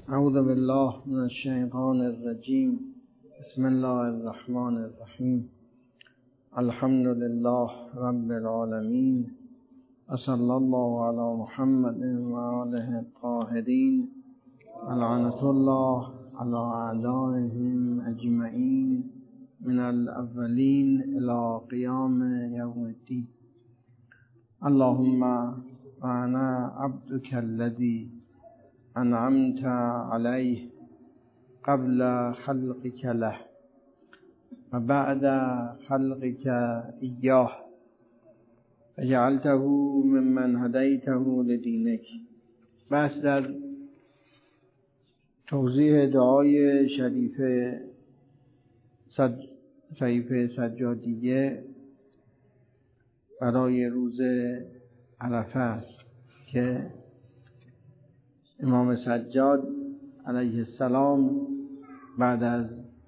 اعوذ بالله من الشیطان الرجیم. بسم الله الرحمن الرحیم. الحمد لله رب العالمین و صلی الله علی محمد و آله الطاهرین. لعنة الله علی اعدائهم اجمعین من الاولین الی قیام یوم الدین. اللهم وانا عبدك الذي انعمت عليه قبل خلقك له و بعد خلقك إياه فجعلته ممن هديته لدينك. بحث در توضیح دعای شریف صحیفه سجادیه برای روز عرفه است که امام سجاد علیه السلام بعد از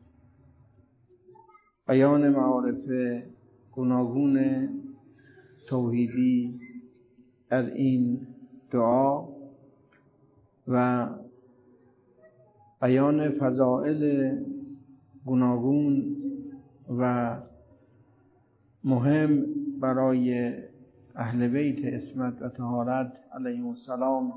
بیان معارف گوناگون توحیدی در این دعا و بیان فضائل گوناگون و مهم برای اهل بیت عصمت و طهارت علیهم السلام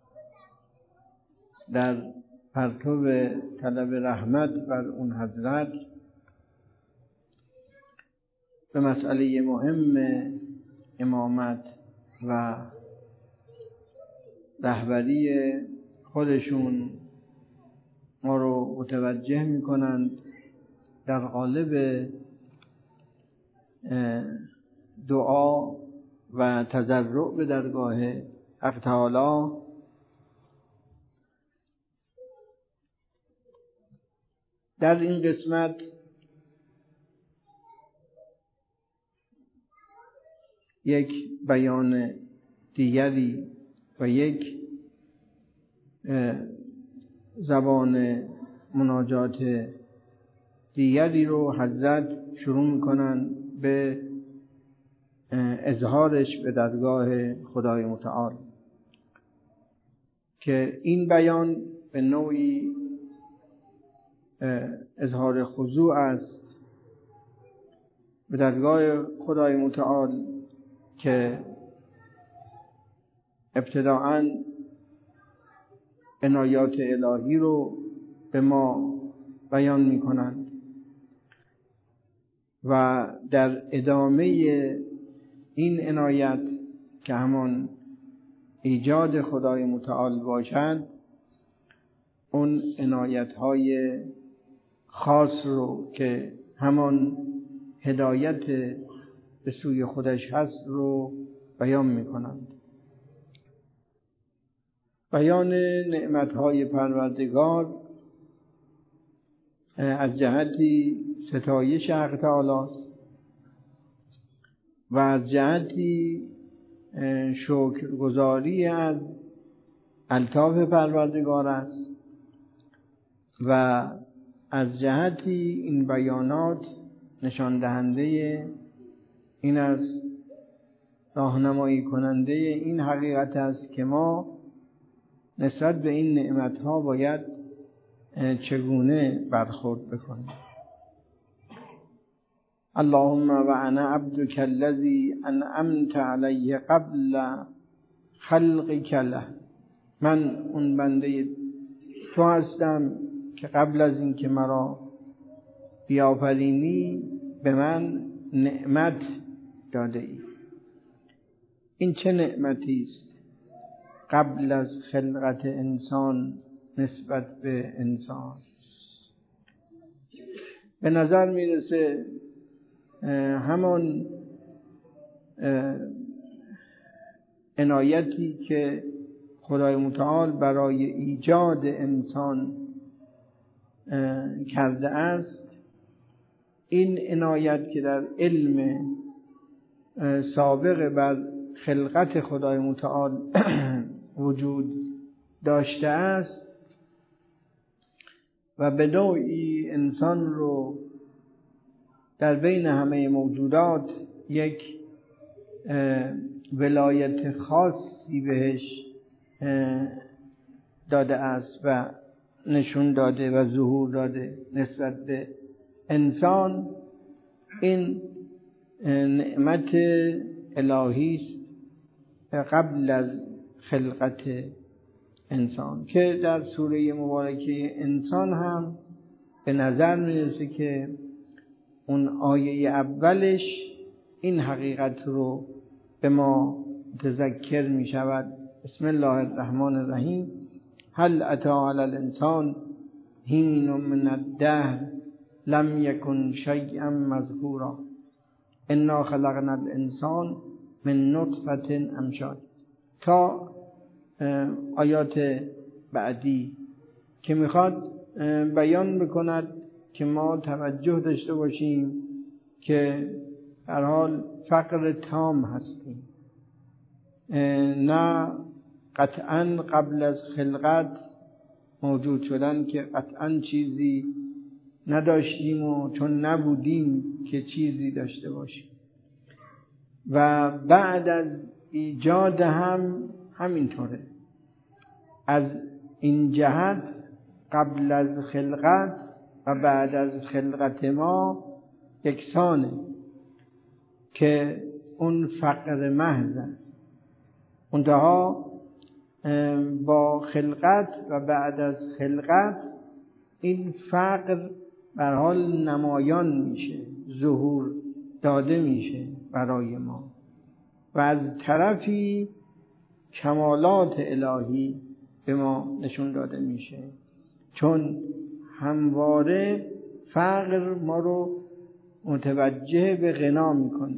در پرتو طلب رحمت بر اون حضرت به مسئله مهم امامت و رهبری خودشون ما رو متوجه میکنند در قالب دعا و تضرع به درگاه حق تعالی در این قسمت یک بیان دیگری و یک زبان مناجات دیگری رو حضرت شروع میکنن به اظهارش به درگاه خدای متعال که این بیان به نوعی اظهار خضوع است به درگاه خدای متعال که ابتداءً عنایات الهی رو به ما بیان می کنند و در ادامه این عنایت که همان ایجاد خدای متعال باشد اون عنایت‌های خاص رو که همان هدایت به سوی خودش هست رو بیان می‌کنند. بیان نعمت‌های پروردگار از جهتی ستایش حق تعالی است و از جهتی شکرگزاری از الطاف پروردگار است و از جهتی این بیانات نشان دهنده این است، راهنمایی کننده این حقیقت است که ما نسبت به این نعمت‌ها باید چگونه برخورد بکنیم. اللهم وانا عبدك الذي انعمت علی قبل خلقك له. من اون بنده تو هستم که قبل از این که مرا بیافرینی به من نعمت داده ای. این چه نعمتی است قبل از خلقت انسان نسبت به انسان؟ به نظر میرسه همان عنایتی که خدای متعال برای ایجاد انسان کرده است، این عنایت که در علم سابق بر خلقت خدای متعال وجود داشته است و به نوعی انسان رو در بین همه موجودات یک ولایت خاصی بهش داده است و نشون داده و ظهور داده نسبت به انسان، این نعمت الهی است قبل از خلقت انسان، که در سوره مبارکه انسان هم به نظر میرسه که اون آیه اولش این حقیقت رو به ما متذکر می شود. بسم الله الرحمن الرحیم. هل اتی علی الانسان حین من الدهر لم یکن شیئا مذکورا انا خلقنا الانسان من نطفة امشاج، تا آیات بعدی که میخواد بیان بکند که ما توجه داشته باشیم که در حال فقر تام هستیم، نه قطعا قبل از خلقت موجود شدن که قطعا چیزی نداشتیم و چون نبودیم که چیزی داشته باشیم، و بعد از ایجاد هم همینطوره. از این جهت قبل از خلقت و بعد از خلقت ما یکسانه که اون فقر محض است. منتها با خلقت و بعد از خلقت این فقر به هر حال نمایان میشه، ظهور داده میشه برای ما، و از طرفی کمالات الهی به ما نشون داده میشه، چون همواره فقر ما رو متوجه به غنا میکنه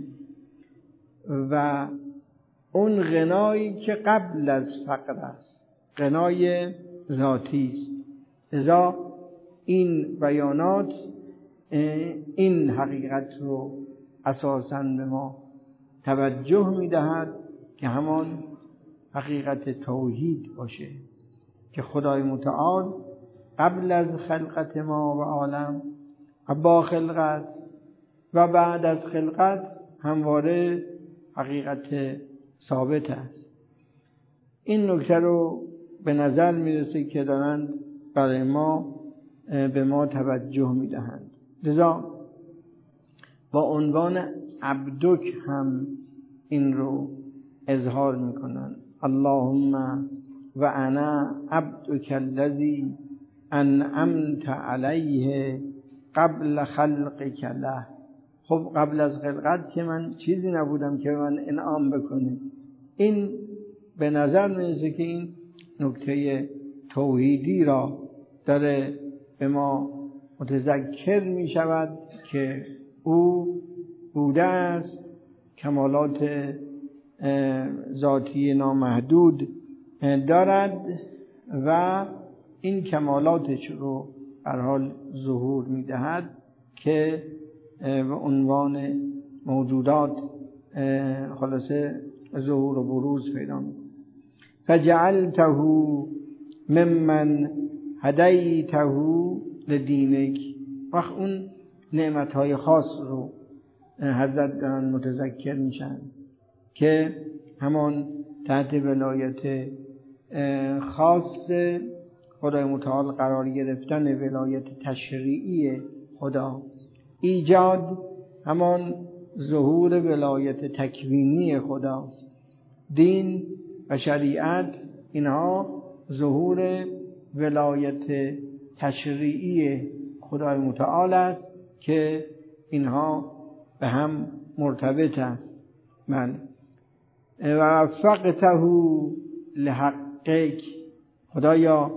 و اون غنایی که قبل از فقر است غنای ذاتی است. لذا این بیانات این حقیقت رو اساساً به ما توجه میدهد که همان حقیقت توحید باشه که خدای متعال قبل از خلقت ما و عالم و با خلقت و بعد از خلقت همواره حقیقت ثابت است. این نکته رو به نظر میرسه که دارند برای ما به ما توجه میدهند. لذا با عنوان عبدک هم این رو اظهار میکنند. اللهم و انا عبدک الذی انعمت علیه قبل خلقک له. خب قبل از خلقت که من چیزی نبودم که من انعام بکنه. این به نظر میرسه که این نکته توحیدی را داره به ما متذکر می شود که او بوده است، کمالات ذاتی نامحدود دارد و این کمالاتش رو در حال ظهور می دهد که به عنوان موجودات خلاصه ظهور و بروز پیدا می کند. فجعلته ممن هدیته لدینک. وقت اون نعمتهای خاص رو حضرت دارن متذکر میشن که همان تحت ولایت خاص خدای متعال قرار گرفتن ولایت تشریعی خدا، ایجاد همان ظهور ولایت تکوینی خداست، دین و شریعت اینها ظهور ولایت تشریعی خدای متعال است که اینها به هم مرتبط است. من و وفقته لحقک. خدایا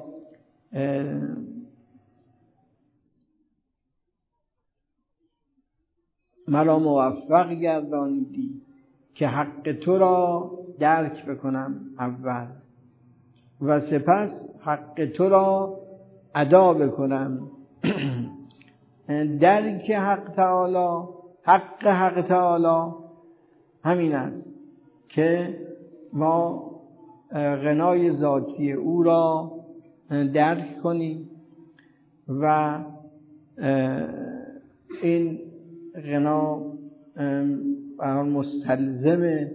مرا موفق گردانیدی که حق تو را درک بکنم اول و سپس حق تو را ادا بکنم. درک حق تعالی، حق تعالی همین است که ما غنای ذاتی او را درک کنیم و این غنا مستلزم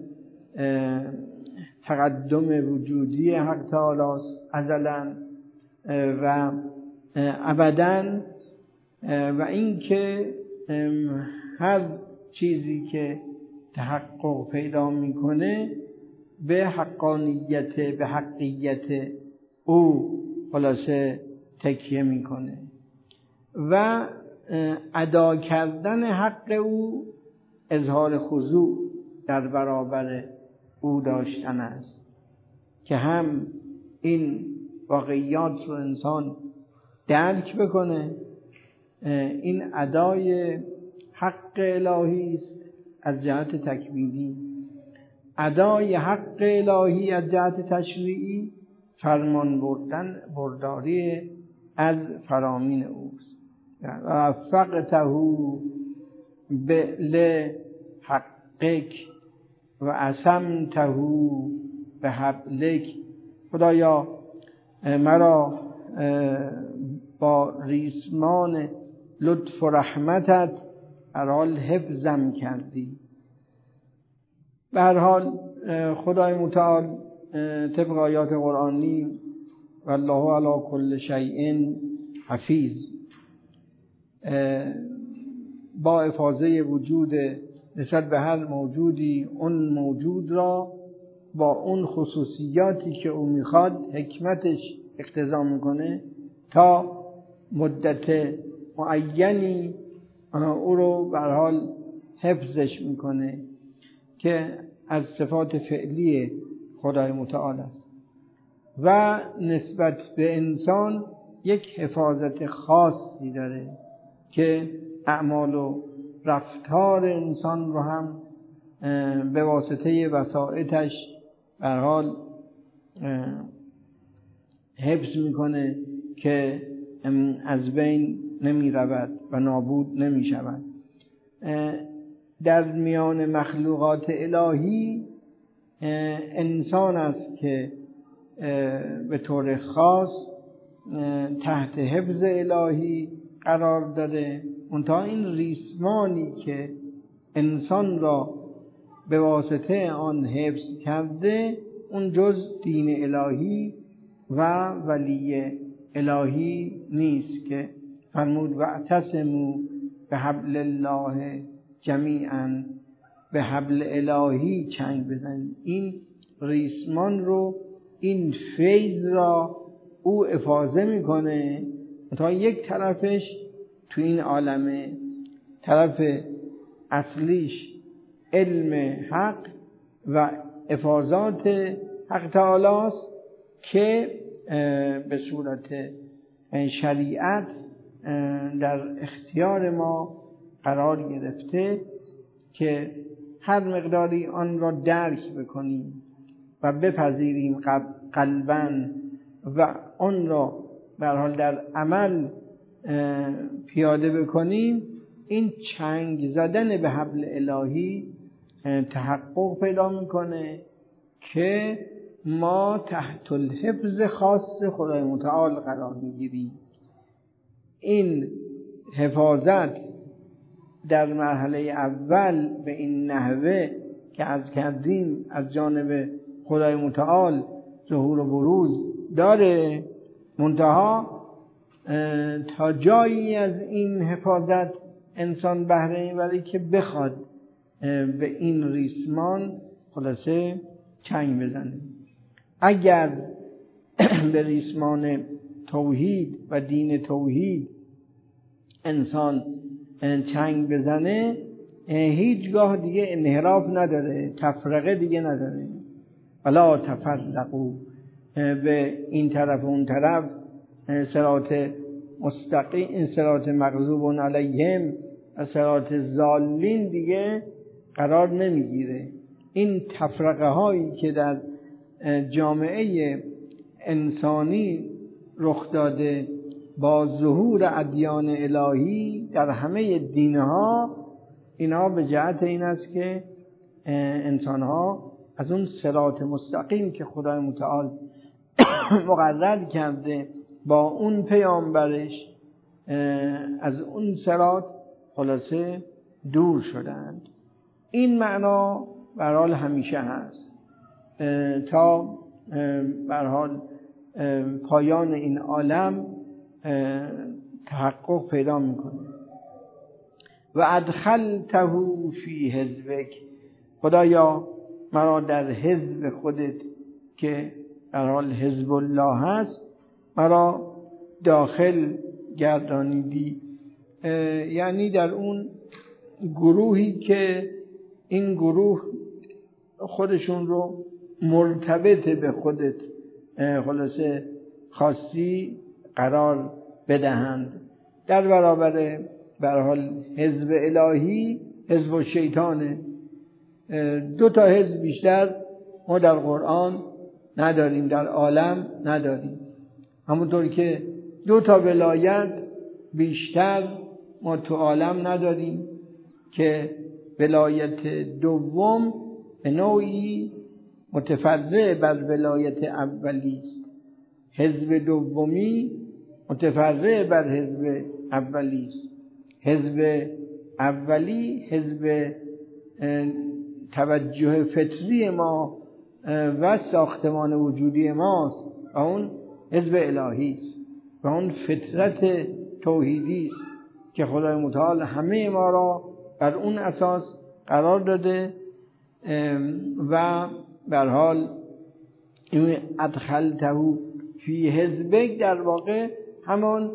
تقدم وجودی حق تعالی است ازلا و ابداً، و اینکه هر چیزی که تحقق پیدا میکنه به حقانیت، به حقیت او خلاصه تکیه میکنه و ادا کردن حق او اظهار خضوع در برابر او داشتن است که هم این واقعیات رو انسان درک بکنه. این ادای حق الهی است از جهت تکوینی، ادای حق الهی از جهت تشریعی فرمان برداری از فرامین اوست. وفقته لحقک و عصمته بحبلک. خدایا مرا با ریسمان لطف و رحمتت هر حال حفظم کردی. به هر حال خدای متعال طبق آیات قرآنی والله علی کل شیء حفیظ با افاضه وجود نسبت به هر موجودی اون موجود را با اون خصوصیاتی که او میخواد حکمتش اقتضا میکنه تا مدت معینی او رو به هر حال حفظش میکنه که از صفات فعلی خدای متعال است و نسبت به انسان یک حفاظت خاصی داره که اعمال و رفتار انسان رو هم به واسطه وسائطش به هر حال حفظ میکنه که از بین نمی رود و نابود نمی شود. در میان مخلوقات الهی انسان است که به طور خاص تحت حفظ الهی قرار داده. منتها این ریسمانی که انسان را به واسطه آن حفظ کرده اون جز دین الهی و ولی الهی نیست که فرمود واعتصموا بحبل الله جمیعا، به حبل الهی چنگ بزنید. این ریسمان رو، این فیض را او افاضه میکنه تا یک طرفش تو این عالمه، طرف اصلیش علم حق و افاضات حق تعالی است که به صورت شریعت در اختیار ما قرار گرفته که هر مقداری آن را درک بکنیم و بپذیریم قلباً و آن را به هر حال در عمل پیاده بکنیم، این چنگ زدن به حبل الهی تحقق پیدا میکنه که ما تحت الحفظ خاص خدای متعال قرار میگیریم. این حفاظت در مرحله اول به این نحوه که عرض کردیم از جانب خدای متعال ظهور و بروز داره، منتها تا جایی از این حفاظت انسان بهره میبره که بخواد به این ریسمان خلاصه چنگ بزنه. اگر به ریسمان توحید و دین توحید انسان چنگ بزنه هیچگاه دیگه انحراف نداره، تفرقه دیگه نداره. ولا تفرقوا، به این طرف و اون طرف صراط مستقیم، صراط مغضوب علیهم و صراط ضالین دیگه قرار نمیگیره. این تفرقه هایی که در جامعه انسانی رخ داده با ظهور ادیان الهی در همه دینها، اینا به جهت این است که انسانها از اون صراط مستقیم که خدای متعال مقرر کرده با اون پیامبرش، از اون صراط خلاصه دور شدند. این معنا به هر حال همیشه هست تا به هر حال پایان این عالم تحقق پیدا میکنه. و ادخلته فی حزبک، خدایا مرا در حزب خودت که در حال حزب الله هست مرا داخل گردانیدی، یعنی در اون گروهی که این گروه خودشون رو مرتبط به خودت خلاصه خاصی قرار بدهند. در برابر به هر حال حزب الهی حزب الشیطانه. دو تا حزب بیشتر ما در قرآن نداریم، در عالم نداریم. همونطور که دو تا ولایت بیشتر ما تو عالم نداریم که ولایت دوم به نوعی متفرع بر ولایت اولی است. حزب دومی متفرع بر حزب اولی است. حزب اولی حزب توجه فطری ما و ساختمان وجودی ماست و اون حزب الهی است و اون فطرت توحیدی است که خدای متعال همه ما را بر اون اساس قرار داده و به هر حال این ادخلته فی حزبک در واقع همان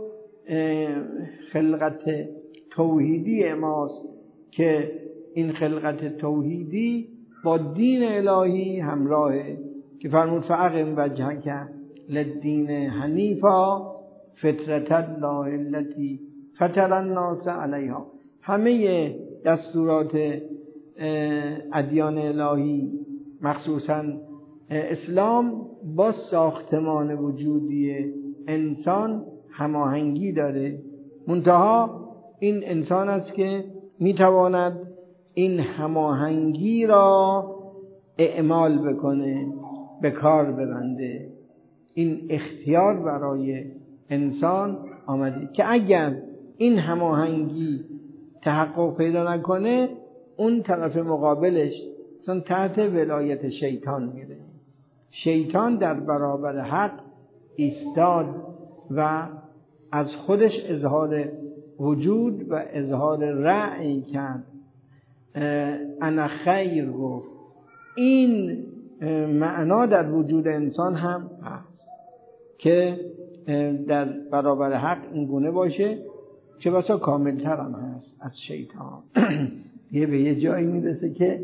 خلقت توحیدی ماست که این خلقت توحیدی با دین الهی همراهه که فرمود فاقم وجهک للدین حنیفا فطرت الله التي فطر الناس علیها. همه دستورات ادیان الهی مخصوصاً اسلام با ساختمان وجودی انسان هماهنگی داره، منتها این انسان است که میتواند این هماهنگی را اعمال بکنه، به کار ببنده. این اختیار برای انسان آمده که اگر این هماهنگی تحقق پیدا نکنه اون طرف مقابلش اصلا تحت ولایت شیطان میره. شیطان در برابر حق ایستاد و از خودش اظهار وجود و اظهار رأی کرد. انا خیر گفت. این معنا در وجود انسان هم هست که در برابر حق این گونه باشه، چه بسا کاملتر هم هست از شیطان. یه به یه جایی میرسه که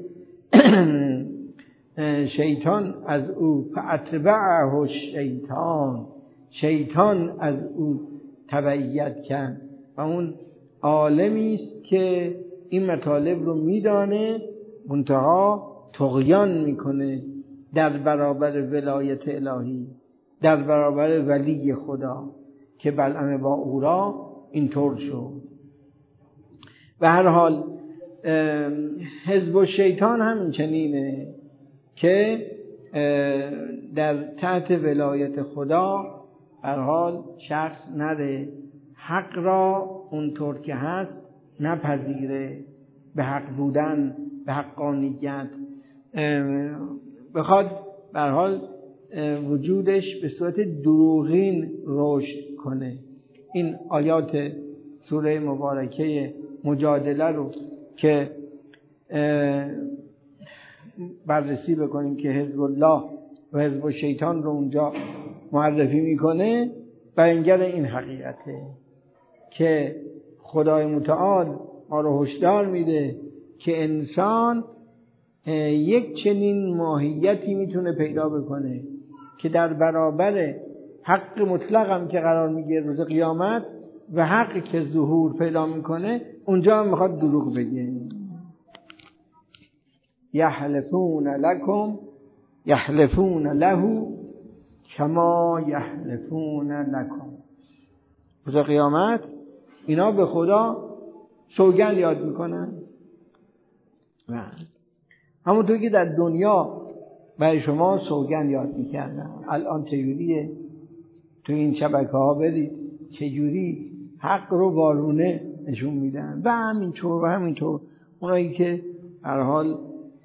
شیطان از او فاتبعه شیطان از او تبعیت کرد و اون عالمی است که این مطالب رو میدانه منتها طغیان میکنه در برابر ولایت الهی، در برابر ولی خدا که بلعم با او را اینطور شد. به هر حال حزب الشیطان هم چنینه که در تحت ولایت خدا هر حال شخص نره، حق را اونطور که هست نپذیره، به حق بودن، به حقانیت بخواد به هر حال وجودش به صورت دروغین رشد کنه. این آیات سوره مبارکه مجادله رو که بررسی بکنیم که حزب الله و حزب الشیطان رو اونجا معرفی میکنه، بیانگر این حقیقته که خدای متعال ما رو هشدار میده که انسان یک چنین ماهیتی میتونه پیدا بکنه که در برابر حق مطلق هم که قرار میگیره روز قیامت و حقی که ظهور پیدا میکنه اونجا هم میخواد دروغ بگه. یحلفون لکم یحلفون له کما یحلفون لکم. روز قیامت اینا به خدا سوگند یاد میکنن. همونطور که در دنیا برای شما سوگند یاد میکردن، الان چجوریه؟ تو این شبکه ها برید چجوری حق رو وارونه نشون میدن و همینطور اونایی که هر حال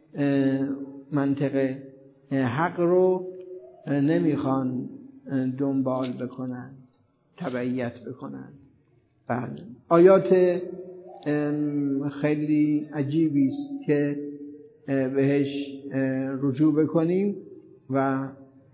منطق حق رو نمیخوان دنبال بکنن. تبعیت بکنند. بله، آیات خیلی عجیبی است که بهش رجوع بکنیم و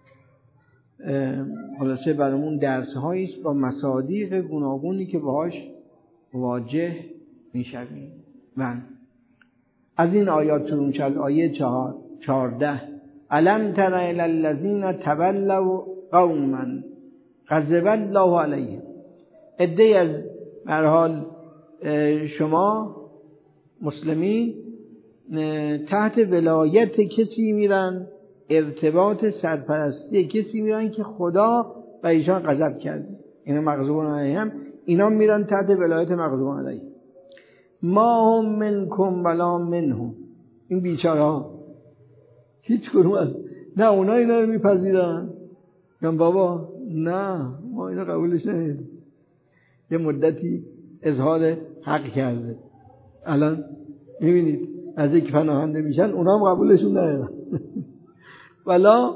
خلاصه برامون درس‌هایی است با مصادیق گوناگونی که باهاش مواجه میشویم. و از این آیات شروع شد. آیه 14 الم تر الی الذین تولوا قوما غضب الله علیهم. عده‌ای از به هر حال شما مسلمین تحت ولایت کسی میرن، ارتباط سرپرستی کسی میرن که خدا و ایشان غضب کرده، اینا مغضوبون علیهم، اینا میرن تحت ولایت مغضوبون علیهم. ما هم منکم ولا منهم. این بیچاره ها هیچ کدوم از نه اونا اینا رو میپذیرن یا بابا نه ما اینا قبولش نمیدیم. یه مدتی اظهار حق کرده، الان میبینید از یک پناهنده میشن، اونا هم قبولشون ندارن. ولا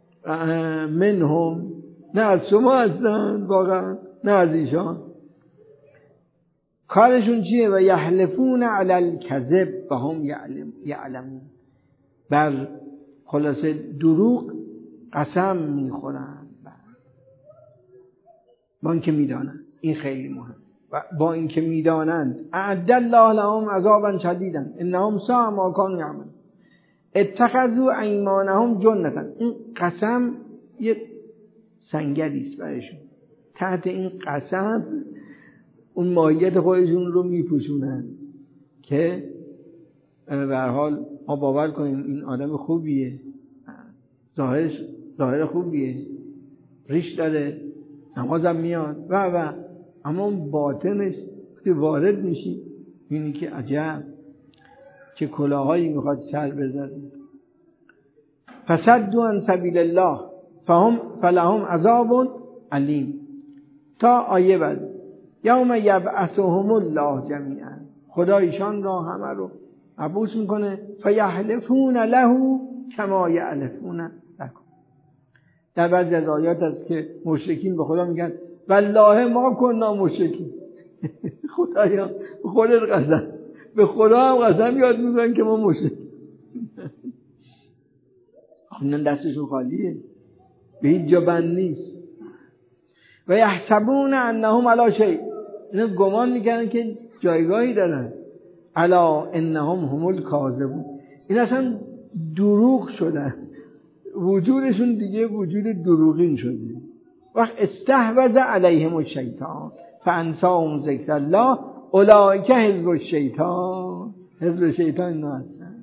منهم، نه از شما هستن واقعا نه از ایشان. کارشون چیه؟ و یحلفون علی الکذب و هم یعلمون. بر خلاصه دروغ قسم میخورن با اینکه میدانند. این خیلی مهم. و با اینکه میدانند اعد الله لهم عذابا شدیدا انهم ساء ما كانوا یعملون. اتخذوا ایمانهم جنة. این قسم یه سنگری است برایشون. تحت این قسم اون ماهیت خودشون رو میپوشونن که به هر حال ما باور کنیم این آدم خوبیه، ظاهر خوبیه، ریش داره، نمازم میاد و اما باطنش که وارد میشی اینی که عجب چه کلاهایی میخواد سر بزنه. فصدوا عن سبیل الله فلهم عذاب علیم. تا آیه بعد یوم یبعثهم الله جمیعا. خدا ایشان را همه رو مبعوث میکنه. فیحلفون له کما یحلفون لکم. در بعضی از آیات هست که مشرکین به خدا میگن والله ما کنا مشرکین. خدایا خودت قسم، به خدا هم قسم یاد میکنن که ما مشرکین. اونن دستشون خالیه، به هیچ جا بند نیست. و یحسبون انهم علی شیء. اینا گمان میکنن که جایگاهی دارن. الا انهم هم الکاذبون. این اصلا دروغ شدن، وجودشون دیگه وجود دروغین شده. وقت استحوذ علیهم الشیطان فانساهم ذکر الله اولئک حزب الشیطان. حزب شیطان اینا هستن.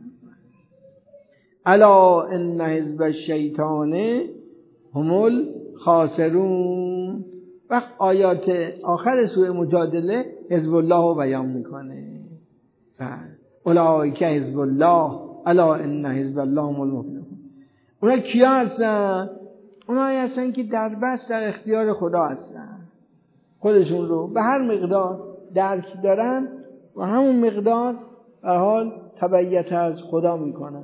الا ان حزب الشیطان هم الخاسرون. وقت آیات آخر سوره مجادله حزب الله رو بیان میکنه. اولئک حزب الله الا ان حزب الله هم المفلحون. اونا کیا هستن؟ اونایی هستن که در بس در اختیار خدا هستن، خودشون رو به هر مقدار درک دارن و همون مقدار به حال تبعیت از خدا میکنن.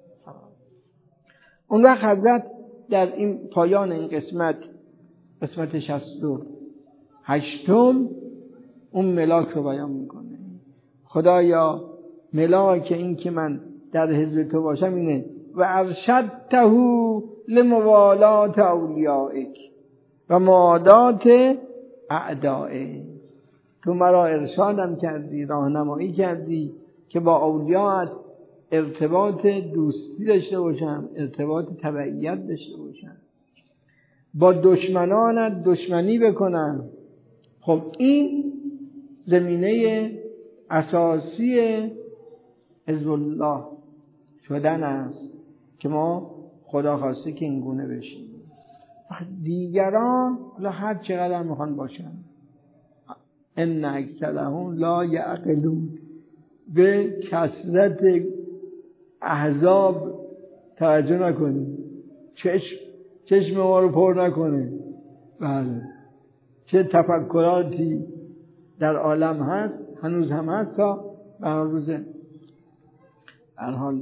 اون وقت حضرت در این پایان این قسمت 68 اون ملاک رو بیان میکنه. خدایا ملاک این که من در حضور تو باشم اینه و ارشدته لموالات اولیائک و معادات اعدائک. تو مرا ارشادم کردی، راهنمایی کردی که با اولیاءت ارتباط دوستی داشته باشم، ارتباط تبعیت داشته باشم، با دشمنانت دشمنی بکنم. خب این زمینه اساسی حزب الله شدن است که ما خدا خواسته که این گونه بشیم. دیگران هر چقدر میخوان باشن، ان اکثرهم لا یعقلون. به کثرت احزاب توجه نکنید، چشم ما رو پر نکنه. بله، چه تفکراتی در عالم هست، هنوز هم هست تا به روز در حال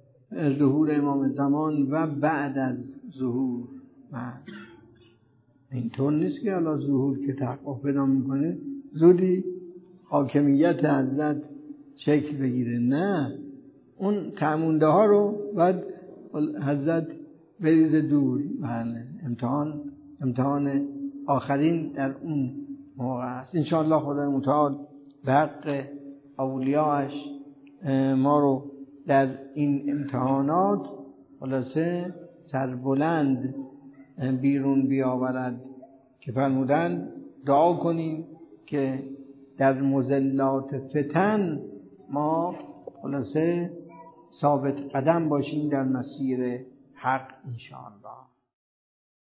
ظهور امام زمان و بعد از ظهور اینطور نیست که حالا ظهور که تحقق پیدا میکنه زودی حاکمیت حضرت شکل بگیره. نه، اون تعمونده ها رو باید حضرت بریزه دور. بله، امتحان آخرین در اون موقع است. انشاءالله خدای متعال به حق اولیاءش ما رو در این امتحانات خلاصه سربلند بیرون بیاورد که فرمودن دعا کنیم که در مضلات فتن ما خلاصه ثابت قدم باشیم در مسیر حق انشاءالله.